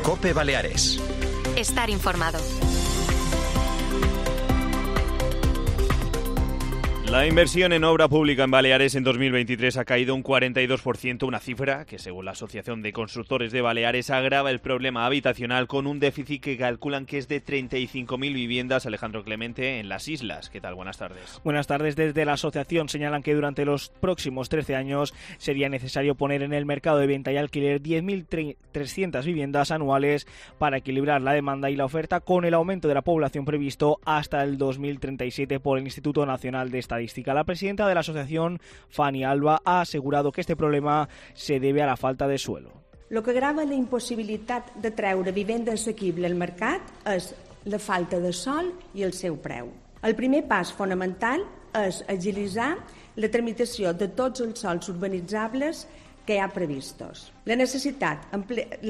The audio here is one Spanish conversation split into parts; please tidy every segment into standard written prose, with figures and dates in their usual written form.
COPE Baleares. Estar informado. La inversión en obra pública en Baleares en 2023 ha caído un 42%, una cifra que, según la Asociación de Constructores de Baleares, agrava el problema habitacional con un déficit que calculan que es de 35.000 viviendas. Alejandro Clemente, en las islas. ¿Qué tal? Buenas tardes. Buenas tardes. Desde la asociación señalan que durante los próximos 13 años sería necesario poner en el mercado de venta y alquiler 10.300 viviendas anuales para equilibrar la demanda y la oferta con el aumento de la población previsto hasta el 2037 por el Instituto Nacional de Estadística. La presidenta de la asociación, Fanny Alba, ha asegurado que este problema se debe a la falta de suelo. Lo que grava la impossibilitat de treure vivenda assequible al mercat és la falta de sòl i el seu preu. El primer pas fonamental és agilitzar la tramitació de tots els sòls urbanitzables que hi ha previstos. La necessitat en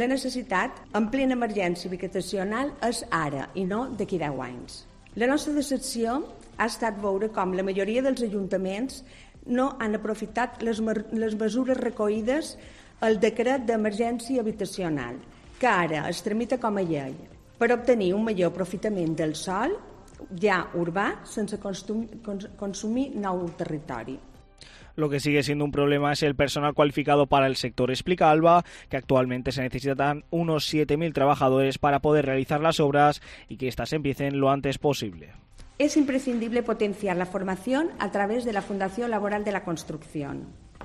plena emergència habitacional és ara i no d'aquí 10 anys. La nostra decepció ha estat veure com la majoria dels ajuntaments no han aprofitat les mesures recollides al decret d'emergència habitacional, que ara es tramita com a llei, per obtenir un major aprofitament del sòl ja urbà sense consumir nou territori. Lo que sigue siendo un problema es el personal cualificado para el sector. Explica Alba que actualmente se necesitan unos 7.000 trabajadores para poder realizar las obras y que éstas empiecen lo antes posible. Es imprescindible potenciar la formación a través de la Fundación Laboral de la Construcción.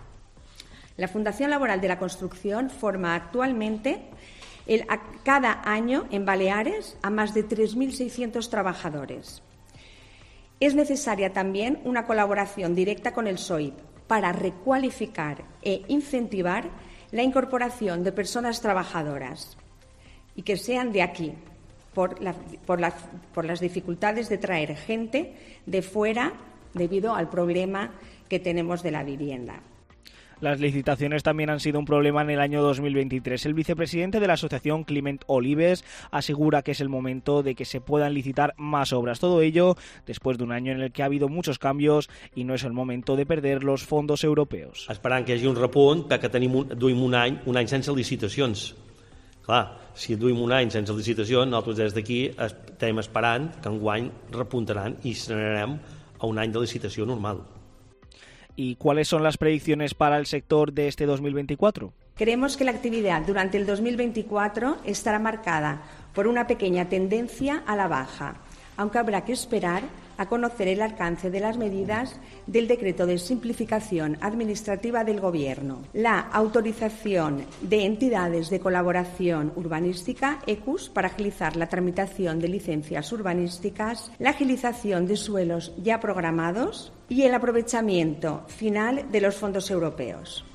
La Fundación Laboral de la Construcción forma actualmente cada año en Baleares a más de 3.600 trabajadores. Es necesaria también una colaboración directa con el SOIP para recualificar e incentivar la incorporación de personas trabajadoras y que sean de aquí, por las dificultades de traer gente de fuera debido al problema que tenemos de la vivienda. Las licitaciones también han sido un problema en el año 2023. El vicepresidente de la asociación, Climent Olives, asegura que es el momento de que se puedan licitar más obras. Todo ello después de un año en el que ha habido muchos cambios y no es el momento de perder los fondos europeos. Esperant que hi hagi un repunt perquè duim un any sense licitacions. Clar, si duim un any sense licitacions, nosaltres des d'aquí estem esperant que enguany repuntaran i s'anarem a un any de licitació normal. ¿Y cuáles son las predicciones para el sector de este 2024? Creemos que la actividad durante el 2024 estará marcada por una pequeña tendencia a la baja, aunque habrá que esperar a conocer el alcance de las medidas del decreto de simplificación administrativa del Gobierno, la autorización de entidades de colaboración urbanística, ECUS, para agilizar la tramitación de licencias urbanísticas, la agilización de suelos ya programados y el aprovechamiento final de los fondos europeos.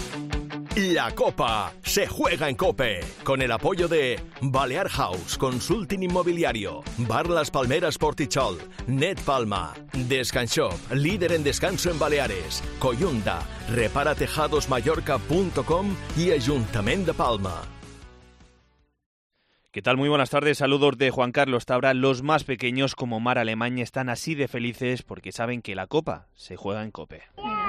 La Copa se juega en COPE, con el apoyo de Balear House, Consulting Inmobiliario, Bar Las Palmeras Portichol, Net Palma, Descanshop, líder en descanso en Baleares, Coyunda, reparatejadosmallorca.com y Ayuntamiento de Palma. ¿Qué tal? Muy buenas tardes, saludos de Juan Carlos Tabra. Los más pequeños, como Mar Alemania, están así de felices porque saben que la Copa se juega en COPE.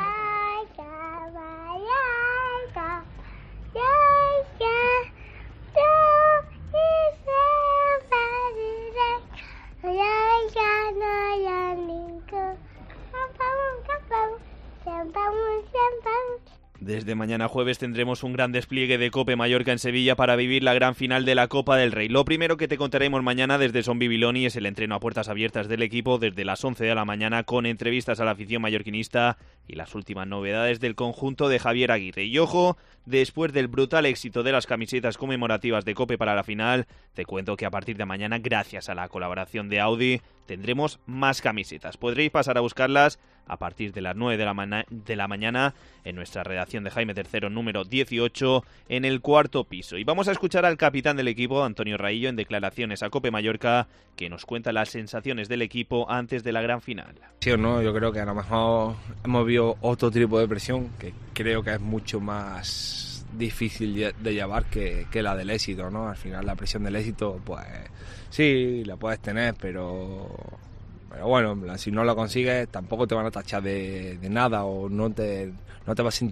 Desde mañana jueves tendremos un gran despliegue de COPE Mallorca en Sevilla para vivir la gran final de la Copa del Rey. Lo primero que te contaremos mañana desde Son Bibiloni es el entreno a puertas abiertas del equipo desde las 11 de la mañana con entrevistas a la afición mallorquinista y las últimas novedades del conjunto de Javier Aguirre. Y ojo, después del brutal éxito de las camisetas conmemorativas de COPE para la final, te cuento que a partir de mañana, gracias a la colaboración de Audi, tendremos más camisetas. Podréis pasar a buscarlas a partir de las 9 de la mañana en nuestra redacción de Jaime III, número 18, en el cuarto piso. Y vamos a escuchar al capitán del equipo, Antonio Raillo, en declaraciones a COPE Mallorca, que nos cuenta las sensaciones del equipo antes de la gran final. Sí o no, yo creo que a lo mejor hemos visto otro tipo de presión que creo que es mucho más difícil de llevar que la del éxito, ¿no? Al final la presión del éxito, pues sí, la puedes tener, pero bueno, si no lo consigues tampoco te van a tachar de nada o no te vas a sentir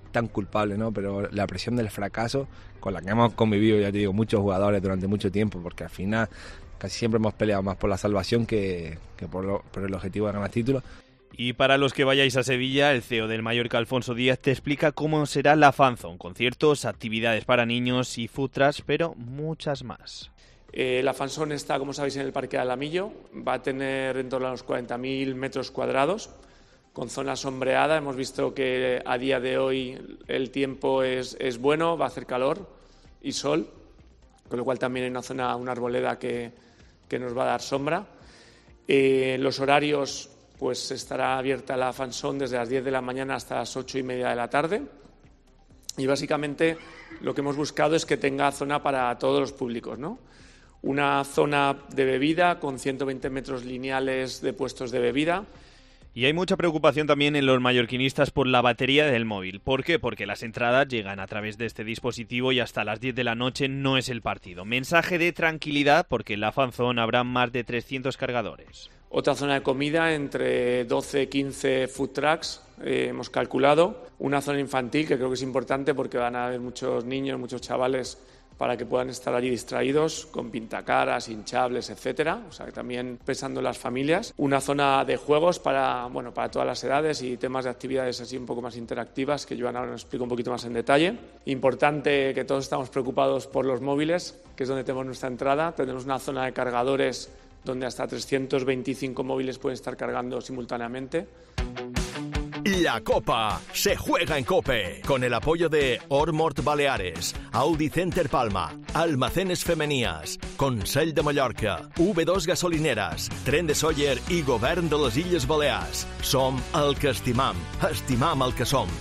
tan culpable, ¿no? Pero la presión del fracaso con la que hemos convivido, ya te digo, muchos jugadores durante mucho tiempo, porque al final casi siempre hemos peleado más por la salvación que por el objetivo de ganar títulos. Y para los que vayáis a Sevilla, el CEO del Mallorca, Alfonso Díaz, te explica cómo será la Fanzone: conciertos, actividades para niños y food trucks, pero muchas más. La Fanzone está, como sabéis, en el Parque de Alamillo. Va a tener en torno a los 40.000 metros cuadrados, con zona sombreada. Hemos visto que a día de hoy el tiempo es bueno, va a hacer calor y sol, con lo cual también hay una arboleda que nos va a dar sombra. Los horarios, pues estará abierta la Fanzone desde las 10 de la mañana hasta las 8:30 de la tarde. Y básicamente lo que hemos buscado es que tenga zona para todos los públicos, ¿no? Una zona de bebida con 120 metros lineales de puestos de bebida. Y hay mucha preocupación también en los mallorquinistas por la batería del móvil. ¿Por qué? Porque las entradas llegan a través de este dispositivo y hasta las 10 de la noche no es el partido. Mensaje de tranquilidad, porque en la Fanzone habrá más de 300 cargadores. Otra zona de comida, entre 12 y 15 food trucks, hemos calculado. Una zona infantil, que creo que es importante porque van a haber muchos niños, muchos chavales, para que puedan estar allí distraídos, con pintacaras, hinchables, etcétera. O sea, que también pensando en las familias. Una zona de juegos para todas las edades y temas de actividades así un poco más interactivas, que Joan ahora nos explica un poquito más en detalle. Importante, que todos estamos preocupados por los móviles, que es donde tenemos nuestra entrada. Tenemos una zona de cargadores donde hasta 325 móviles pueden estar cargando simultáneamente. La Copa se juega en COPE, con el apoyo de Ormort Baleares, Audi Center Palma, Almacenes Femenías, Consell de Mallorca, V2 Gasolineras, Tren de Sóller i Govern de les Illes Balears. Som el que estimam el que som.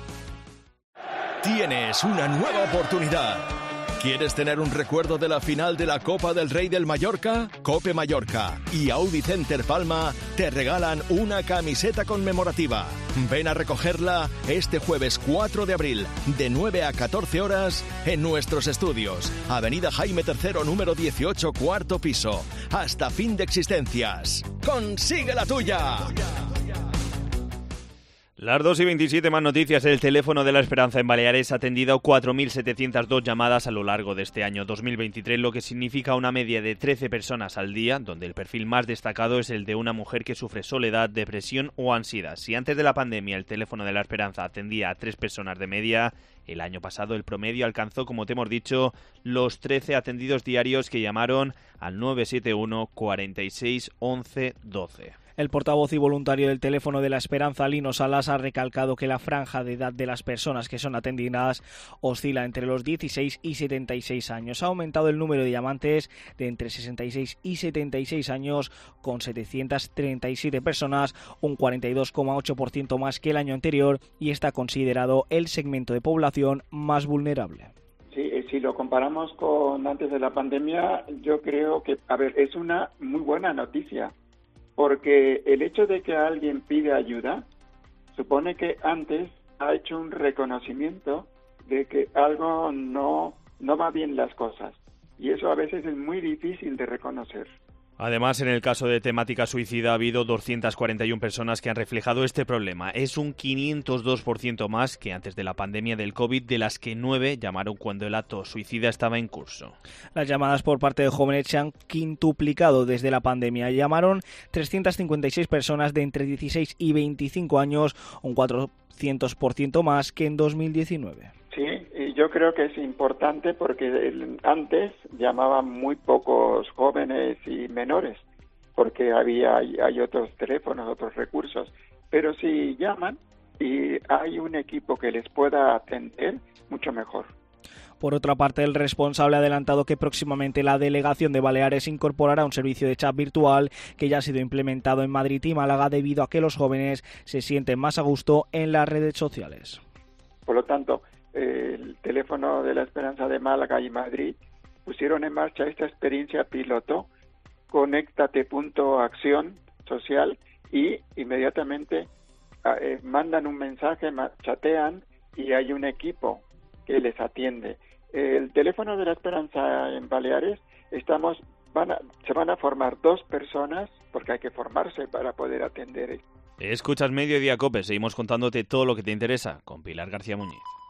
Tienes una nueva oportunidad. ¿Quieres tener un recuerdo de la final de la Copa del Rey del Mallorca? Cope Mallorca y Audi Center Palma te regalan una camiseta conmemorativa. Ven a recogerla este jueves 4 de abril, de 9 a 14 horas, en nuestros estudios. Avenida Jaime III, número 18, cuarto piso. Hasta fin de existencias. ¡Consigue la tuya! Las 2:27, más noticias. El teléfono de la Esperanza en Baleares ha atendido 4.702 llamadas a lo largo de este año 2023, lo que significa una media de 13 personas al día, donde el perfil más destacado es el de una mujer que sufre soledad, depresión o ansiedad. Si antes de la pandemia el teléfono de la Esperanza atendía a 3 personas de media, el año pasado el promedio alcanzó, como te hemos dicho, los 13 atendidos diarios que llamaron al 971 46 11 12. El portavoz y voluntario del teléfono de la Esperanza, Lino Salas, ha recalcado que la franja de edad de las personas que son atendidas oscila entre los 16 y 76 años. Ha aumentado el número de llamantes de entre 66 y 76 años, con 737 personas, un 42,8% más que el año anterior, y está considerado el segmento de población más vulnerable. Sí, si lo comparamos con antes de la pandemia, yo creo que, es una muy buena noticia. Porque el hecho de que alguien pide ayuda supone que antes ha hecho un reconocimiento de que algo no va bien las cosas. Y eso a veces es muy difícil de reconocer. Además, en el caso de temática suicida ha habido 241 personas que han reflejado este problema. Es un 502% más que antes de la pandemia del COVID, de las que 9 llamaron cuando el acto suicida estaba en curso. Las llamadas por parte de jóvenes se han quintuplicado desde la pandemia. Llamaron 356 personas de entre 16 y 25 años, un 400% más que en 2019. Sí, y yo creo que es importante porque antes llamaban muy pocos jóvenes y menores, porque hay otros teléfonos, otros recursos. Pero si llaman y hay un equipo que les pueda atender, mucho mejor. Por otra parte, el responsable ha adelantado que próximamente la delegación de Baleares incorporará un servicio de chat virtual que ya ha sido implementado en Madrid y Málaga debido a que los jóvenes se sienten más a gusto en las redes sociales. Por lo tanto, el teléfono de la Esperanza de Málaga y Madrid pusieron en marcha esta experiencia piloto, conéctate.acción social, y inmediatamente mandan un mensaje, chatean y hay un equipo que les atiende. El teléfono de la Esperanza en Baleares se van a formar 2 personas, porque hay que formarse para poder atender Escuchas Mediodía COPE, seguimos contándote todo lo que te interesa con Pilar García Muñiz.